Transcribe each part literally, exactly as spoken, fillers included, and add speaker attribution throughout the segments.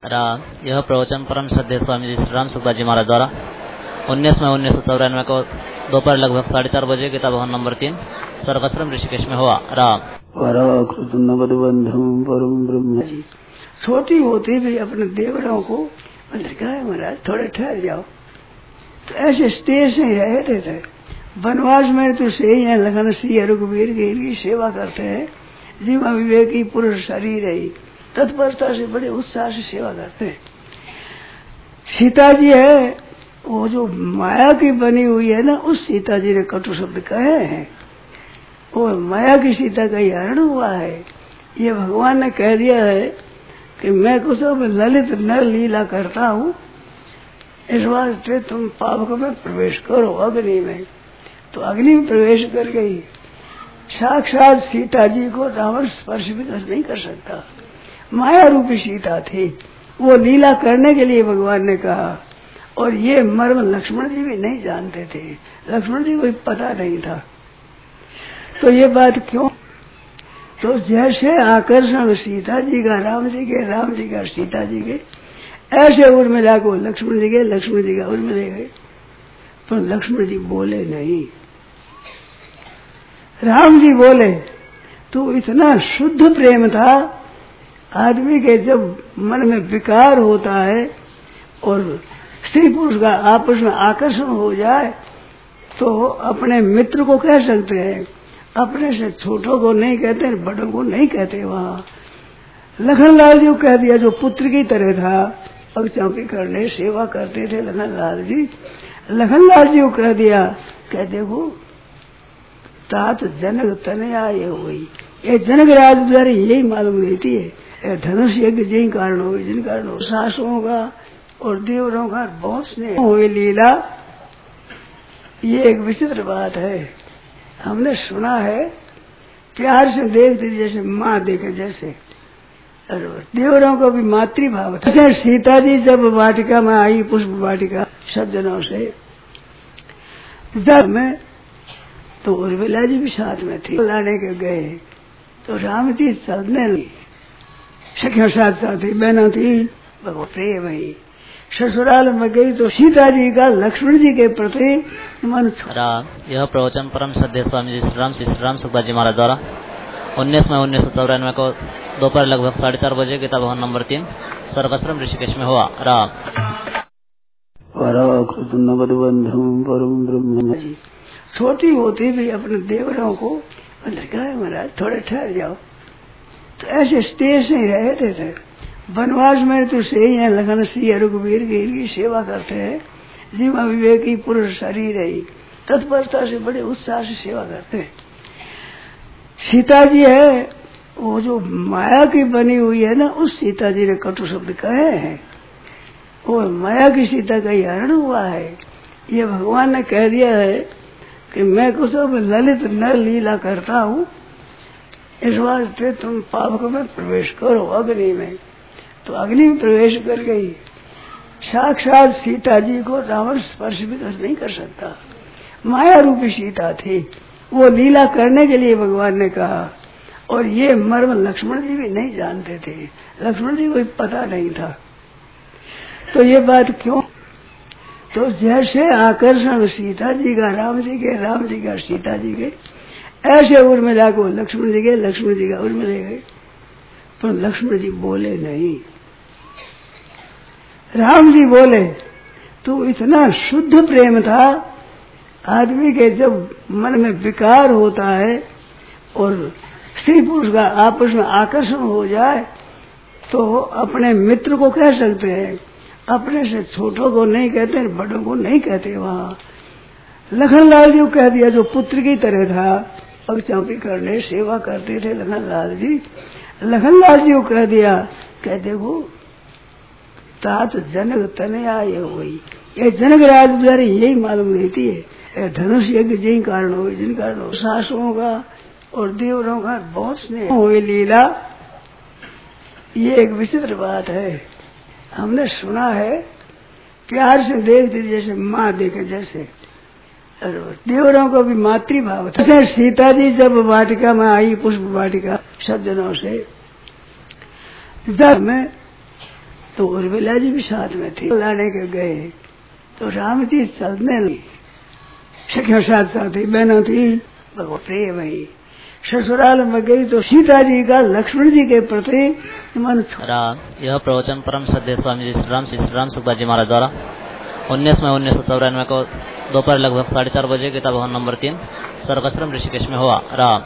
Speaker 1: राम यह प्रवचन परम श्रद्धेय स्वामी जी श्री राम सुखदास जी महाराज द्वारा उन्नीस मई उन्नीस सौ चौरानवे को दोपहर लगभग साढ़े चार बजे गीता भवन नंबर तीन स्वर्गाश्रम ऋषिकेश में हुआ। राम परम ब्रह्म जी
Speaker 2: छोटी होती भी अपने देवराओं को अंदर कहा है महाराज थोड़े ठहर जाओ, तो ऐसे स्टेज से रहते थे। वनवास में तो से ही लगन सिंह रघुवीर की इनकी सेवा करते हैं, जीवा विवेक की पुरुष शरीर है, तत्परता से बड़े उत्साह से सेवा करते हैं। सीता जी है वो जो माया की बनी हुई है ना, उस सीता जी ने कटु शब्द कहे हैं, वो माया की सीता का हरण हुआ है। ये भगवान ने कह दिया है कि मैं कुछ अब ललित नर लीला करता हूँ, इस वास्ते तुम पाप में प्रवेश करो अग्नि में। तो अग्नि में प्रवेश कर गई। साक्षात सीता जी को रावण स्पर्श भी नहीं कर सकता, माया रूपी सीता थी, वो लीला करने के लिए भगवान ने कहा। और ये मर्म लक्ष्मण जी भी नहीं जानते थे, लक्ष्मण जी को पता नहीं था। तो ये बात क्यों? तो जैसे आकर्षण सीता जी का राम जी के, राम जी का सीता जी के, ऐसे उर्मिला को लक्ष्मण जी के, लक्ष्मण जी का उर्मिला गए। पर लक्ष्मण जी बोले नहीं, राम जी बोले। तो इतना शुद्ध प्रेम था। आदमी के जब मन में विकार होता है और स्त्री पुरुष का आपस में आकर्षण हो जाए, तो अपने मित्र को कह सकते हैं, अपने से छोटों को नहीं कहते, बड़ों को नहीं कहते। वहाँ लखनलाल जी को कह दिया, जो पुत्र की तरह था, अब चौकी करने सेवा करते थे लखनलाल जी। लखनलाल जी को कह दिया, कह देखो तात जनक तनया ये हुई, ये जनक राज द्वारा यही मालूम रहती है, धनुष यज्ञ जिन कारण हो, जिन कारण हो सासुओं का और देवरों का बहुत स्नेह हुई लीला। ये एक विचित्र बात है, हमने सुना है, प्यार से देखते जैसे माँ देखे जैसे, देवरों को भी मातृभाव था। सीता जी जब वाटिका में आई, पुष्प वाटिका सज्जनों से, जब में तो उर्मिला जी भी साथ में थी। लाने के गए तो राम जी चलने लगी, सखियों साथ साथ थी, बहनों थी, वो प्रेम ही। ससुराल में गई तो सीता जी का लक्ष्मण जी के प्रति मन।
Speaker 1: राम यह प्रवचन परम श्रद्धेय स्वामी जी श्री राम श्री राम सुखदास जी महाराज द्वारा उन्नीस मई उन्नीस सौ चौरानवे को दोपहर लगभग साढ़े चार बजे गीता भवन नंबर तीन स्वर्गाश्रम ऋषिकेश में हुआ। राम
Speaker 2: परम ब्रह्म जी छोटी होती भी अपने देवराओं को अंदर कहा है महाराज थोड़े ठहर जाओ, तो ऐसे स्टेज से रहते थे। वनवास में तो से ही लगन सिंह रघुवीर की इनकी सेवा करते हैं, जीवा विवेक की पुरुष शरीर है, तत्परता से बड़े उत्साह से सेवा करते हैं। सीता जी है वो जो माया की बनी हुई है ना, उस सीता जी ने कटु शब्द कहे हैं, वो माया की सीता का हरण हुआ है। ये भगवान ने कह दिया है कि मैं कुछ अब ललित नर लीला करता हूँ, इस वास्ते तुम पाप में प्रवेश करो अग्नि में। तो अग्नि में प्रवेश कर गई। साक्षात सीता जी को रावण स्पर्श भी नहीं कर सकता, माया रूपी सीता थी, वो लीला करने के लिए भगवान ने कहा। और ये मर्म लक्ष्मण जी भी नहीं जानते थे, लक्ष्मण जी को पता नहीं था। तो ये बात क्यों? तो जैसे आकर्षण सीता जी का राम जी के, राम जी का सीता जी के, ऐसे उर्मिला को लक्ष्मण जी के, लक्ष्मण जी का उर्मिला गए। पर लक्ष्मण जी बोले नहीं, राम जी बोले। तो इतना शुद्ध प्रेम था। आदमी के जब मन में विकार होता है और स्त्री पुरुष का आपस में आकर्षण हो जाए, तो अपने मित्र को कह सकते हैं, अपने से छोटों को नहीं कहते, बड़ों को नहीं कहते। वहाँ लखनलाल जी को कह दिया, जो पुत्र की तरह था, अब चौकी करने सेवा करते थे लखनलाल जी। लखनलाल जी को कह दिया, कह देखो तात जनक तनया ये हुई, ये जनक राज द्वारा यही मालूम रहती है, धनुष यज्ञ जिन कारण हो, जिन कारण हो सासुओं का और देवरों का बहुत स्नेह हुई लीला। ये एक विचित्र बात है, हमने सुना है, प्यार से देखते जैसे माँ देखे जैसे, देवरों को भी मातृभाव था। सीता जी जब वाटिका में आई, पुष्प वाटिका सज्जनों से, जब में तो उर्मिला जी भी साथ में थी। लाने के गए तो राम जी चलने लगी, सखियों साथ साथ थी, बहनों थी, भगवान प्रेम ही। ससुराल में गई तो सीता जी का लक्ष्मण जी के प्रति मन।
Speaker 1: राम यह प्रवचन परम श्रद्धेय स्वामी जी श्री राम श्री राम सुखदास जी महाराज द्वारा उन्नीस मई उन्नीस सौ चौरानवे को दोपहर लगभग साढ़े चार बजे गीता भवन नंबर तीन स्वर्गाश्रम ऋषिकेश में हुआ। राम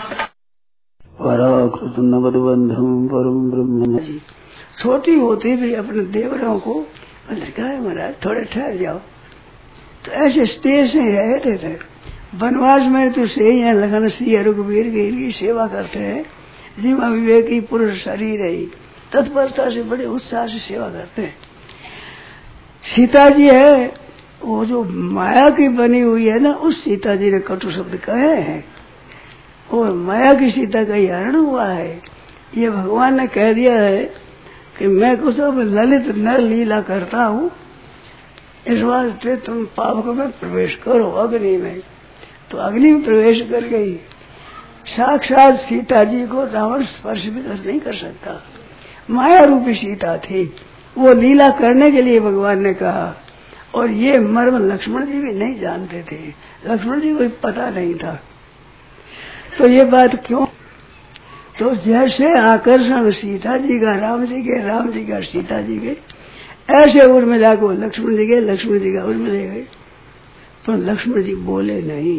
Speaker 2: परम ब्रह्म जी छोटी होती भी अपने देवरों को कहा है महाराज थोड़े ठहर जाओ, तो ऐसे स्टेज से रहते थे। वनवास में तो से ही है, लखन सिंह रघुवीर की सेवा करते हैं, जीवा विवेक की पुरुष शरीर है, तत्परता से बड़े उत्साह से सेवा करते हैं। सीता जी है वो जो माया की बनी हुई है ना, उस सीता जी ने कटु शब्द कहे हैं, और माया की सीता का हरण हुआ है। ये भगवान ने कह दिया है कि मैं कुछ अब ललित नर लीला करता हूँ, इस वास्ते तुम पाप में प्रवेश करो अग्नि में। तो अग्नि में प्रवेश कर गई। साक्षात सीता जी को रावण स्पर्श भी कर नहीं कर सकता, माया रूपी सीता थी, वो लीला करने के लिए भगवान ने कहा। और ये मर्म लक्ष्मण जी भी नहीं जानते थे, लक्ष्मण जी को पता नहीं था। तो ये बात क्यों? तो जैसे आकर्षण सीता जी का राम जी के, राम जी का सीता जी के, ऐसे उर्मिला को लक्ष्मण जी के, लक्ष्मण जी का उर्मिला गए। तो लक्ष्मण जी बोले नहीं,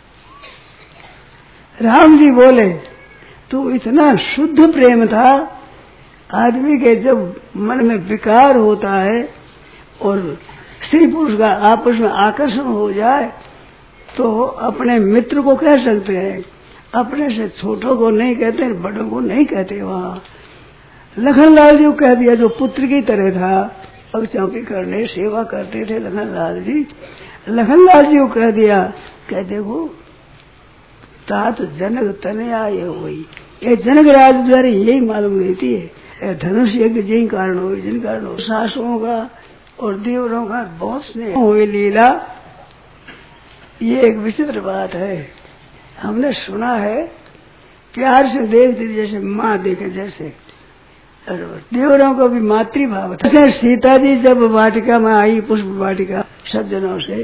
Speaker 2: राम जी बोले। तो इतना शुद्ध प्रेम था आदमी के, जब मन में विकार होता है और स्त्री पुरुष का आपस में आकर्षण हो जाए तो अपने मित्र को कह सकते हैं, अपने से छोटों को नहीं कहते, बड़ों को नहीं कहते। वहाँ लखनलाल जी को कह दिया, जो पुत्र की तरह था, पग चापी करने सेवा करते थे लखनलाल जी। लखनलाल जी को कह दिया, कह देखो तात जनक तनया ये हुई, ये जनक राज द्वारा यही मालूम रहती है, धनुष यज्ञ जिन कारण हुई, जिन कारण हो सासुओं का और देवरों का बहुत स्नेह हुई लीला। ये एक विचित्र बात है, हमने सुना है, प्यार से देखते जैसे माँ देखे, जैसे देवरों का भी मातृभाव था। सीता जी जब वाटिका में आई, पुष्प वाटिका सज्जनों से,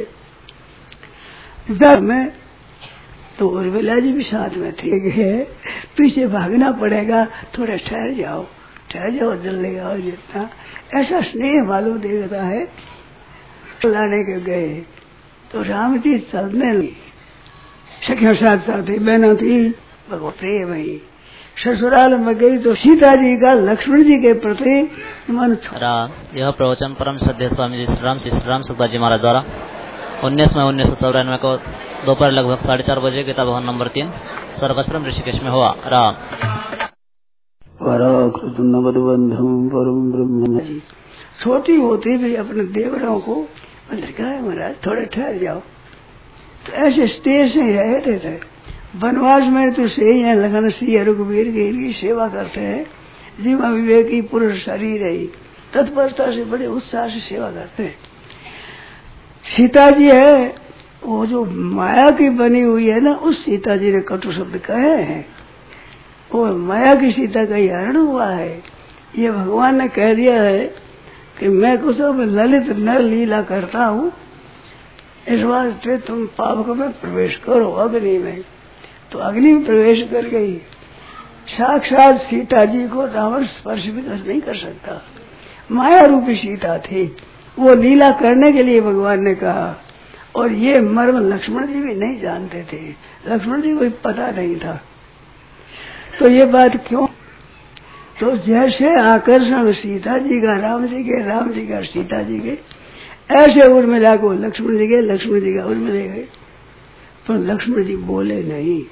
Speaker 2: जब में तो उर्मिला जी भी साथ में थी। पीछे भागना पड़ेगा, थोड़ा ठहर जाओ, ठहर जाओ, जल्दी आओ जितना, ऐसा स्नेह मालूम देता है। लाने के गए तो राम जी चलने लगी, सखियों साथ साथ थी, बहनों थी, भगवान प्रेम ही। ससुराल में गई तो सीता जी का लक्ष्मण जी के प्रति मन।
Speaker 1: राम यह प्रवचन परम श्रद्धेय स्वामी जी श्री राम श्री राम सुखदास जी महाराज द्वारा उन्नीस मई उन्नीस सौ चौरानवे को दोपहर लगभग साढ़े चार बजे गीता भवन नंबर तीन स्वर्गाश्रम ऋषिकेश में हुआ। राम परम
Speaker 2: ब्रह्म जी छोटी होती भी अपने देवरों को कहा है महाराज थोड़े ठहर जाओ, तो ऐसे स्टेज से रहते थे। वनवास में तो से ही है, लखन सिंह रघुवीर की सेवा करते हैं, जीवा विवेक की पुरुष शरीर है, तत्परता से बड़े उत्साह से सेवा करते हैं। सीता जी है वो जो माया की बनी हुई है ना, उस सीता जी ने कटु शब्द कहे हैं, और माया की सीता का हरण हुआ है। ये भगवान ने कह दिया है कि मैं कुछ अब ललित नर लीला करता हूँ, इस वास्ते तुम पाप में प्रवेश करो अग्नि में। तो अग्नि में प्रवेश कर गई। साक्षात सीता जी को रावण स्पर्श भी नहीं कर सकता, माया रूपी सीता थी, वो लीला करने के लिए भगवान ने कहा। और ये मर्म लक्ष्मण जी भी नहीं जानते थे, लक्ष्मण जी को पता नहीं था। तो ये बात क्यों? तो जैसे आकर्षण सीता जी का राम जी के, राम जी का सीता जी के, ऐसे उर्मिला को लक्ष्मण जी के, लक्ष्मण जी का उर्मिला गए। पर लक्ष्मण जी बोले नहीं,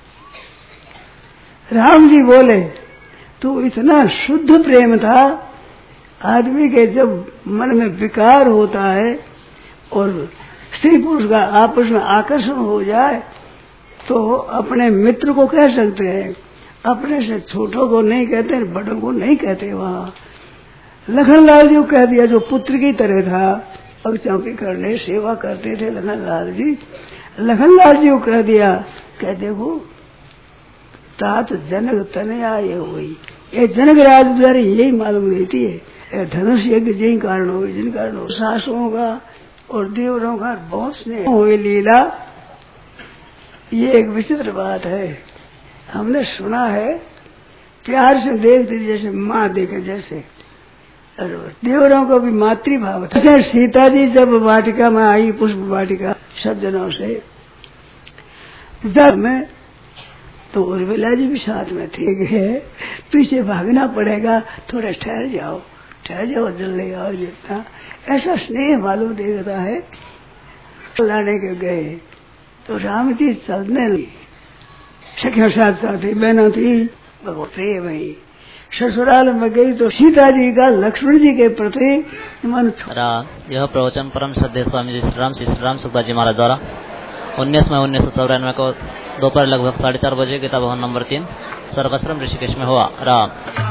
Speaker 2: राम जी बोले। तो इतना शुद्ध प्रेम था आदमी के, जब मन में विकार होता है और स्त्री पुरुष का आपस में आकर्षण हो जाए तो अपने मित्र को कह सकते हैं, अपने से छोटों को नहीं कहते, बड़ों को नहीं कहते। वहाँ लखनलाल जी को कह दिया, जो पुत्र की तरह था, पग चापी करने सेवा करते थे लखनलाल जी। लखनलाल जी को कह दिया, कह देखो तात जनक तनया ये हुई, ये जनक राज द्वारा यही मालूम रहती है, धनुष यज्ञ जिन कारण हो जिन कारण हो सासुओं का और देवरों का बहुत स्नेह हुई लीला। ये एक विचित्र बात है, हमने सुना है, प्यार से देखते जैसे माँ देखे जैसे। देवरों को भी मातृभाव था। सीता जी जब वाटिका में आई, पुष्प वाटिका सज्जनों से, जब में तो उर्मिला जी भी साथ में थे। गए पीछे भागना पड़ेगा, थोड़ा ठहर जाओ ठहर जाओ जल्दी आओ जितना, ऐसा स्नेह मालूम देखता है। लाने के गए तो राम जी चलने लगी, सखियों साथ साथ ही बहनों थी, प्रेम ही। ससुराल में गई तो सीता जी का लक्ष्मण जी के प्रति मन।
Speaker 1: यह प्रवचन परम श्रद्धेय स्वामी जी श्री राम श्री राम सुखदास जी महाराज द्वारा उन्नीस मई उन्नीस सौ चौरानवे को दोपहर लगभग साढ़े चार बजे गीता भवन नंबर तीन सर्वश्रम ऋषिकेश में हुआ। राम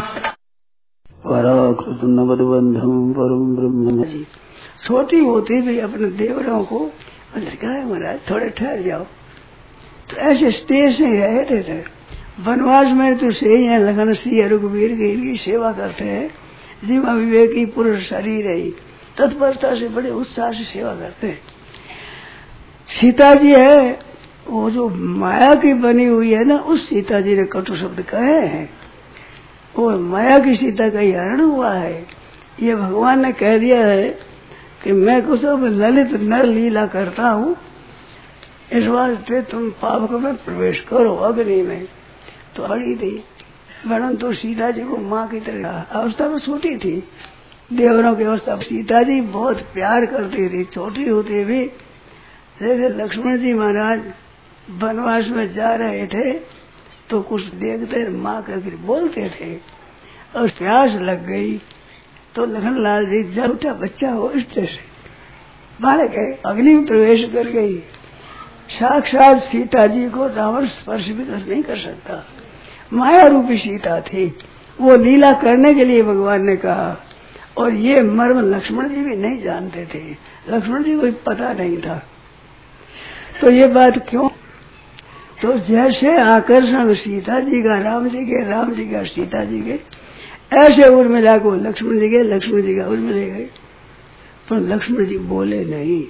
Speaker 2: बंधम परम ब्रह्म। छोटी होती भी अपने देवरों को कहा है महाराज थोड़े ठहर जाओ, तो ऐसे स्टेज से रहते थे। वनवास में तो से ही लखन सिंह रघुवीर की सेवा करते हैं, जीवा विवेक की पुरुष शरीर है, तत्परता से बड़े उत्साह से सेवा करते हैं। सीता जी है वो जो माया की बनी हुई है ना, उस सीता जी ने कटु शब्द कहे हैं, वो माया की सीता का ही हरण हुआ है। ये भगवान ने कह दिया है कि मैं कुछ ललित नर लीला करता हूँ, इस वास्ते तुम पाप में प्रवेश करो अग्नि में। तो बड़ी थी, परंतु तो सीता जी को माँ की तरह अवस्था में छोटी थी, देवरों की अवस्था। सीता जी बहुत प्यार करती थी छोटी होती भी। जैसे लक्ष्मण जी महाराज वनवास में जा रहे थे तो कुछ देखते माँ करके बोलते थे, और प्यास लग गई तो लखनलाल जी जब उठा बच्चा हो इस तरह से बालक है, अग्नि में प्रवेश कर गई। साक्षात सीता जी को रावण स्पर्श भी नहीं कर सकता, माया रूपी सीता थी, वो लीला करने के लिए भगवान ने कहा। और ये मर्म लक्ष्मण जी भी नहीं जानते थे, लक्ष्मण जी को पता नहीं था। तो ये बात क्यों? तो जैसे आकर्षण सीता जी का राम जी के, राम जी का सीता जी के, ऐसे उर्मिला को लक्ष्मण जी के, लक्ष्मण जी का उर्मिला गए। पर लक्ष्मण जी बोले नहीं,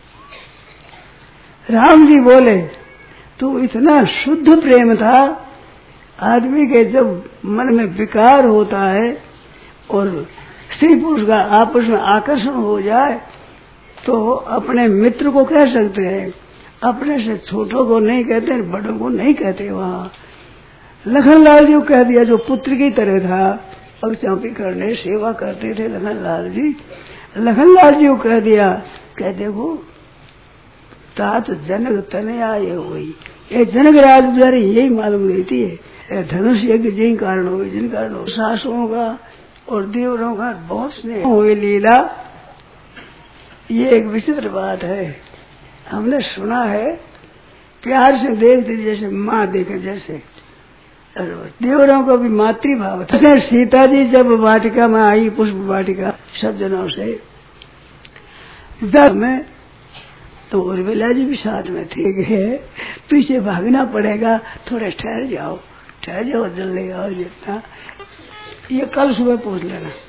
Speaker 2: राम जी बोले। तो इतना शुद्ध प्रेम था। आदमी के जब मन में विकार होता है और स्त्री पुरुष का आपस में आकर्षण हो जाए तो अपने मित्र को कह सकते हैं, अपने से छोटों को नहीं कहते, बड़ों को नहीं कहते। वहाँ लखनलाल जी को कह दिया, जो पुत्र की तरह था, और चौपी करने सेवा करते थे लखनलाल जी। लखनलाल जी को कह दिया, कह देखो तात जनक तनया ये हुई, ये जनक राज द्वारा यही मालूम रहती है, धनुष यज्ञ जिन कारण हुई जिन कारण हो सासुओं का और देवरों का बहुत स्नेह हुई लीला। ये एक विचित्र बात है, हमने सुना है, प्यार से देखते जैसे माँ देखे जैसे। देवरों को भी मातृभाव था। सीता जी जब वाटिका में आई, पुष्प वाटिका सज्जनों से, जब में तो उर्मिला जी भी साथ में थे। गए पीछे भागना पड़ेगा, थोड़ा ठहर जाओ ठहर जाओ जल्दी आओ जितना। ये कल सुबह पूछ लेना।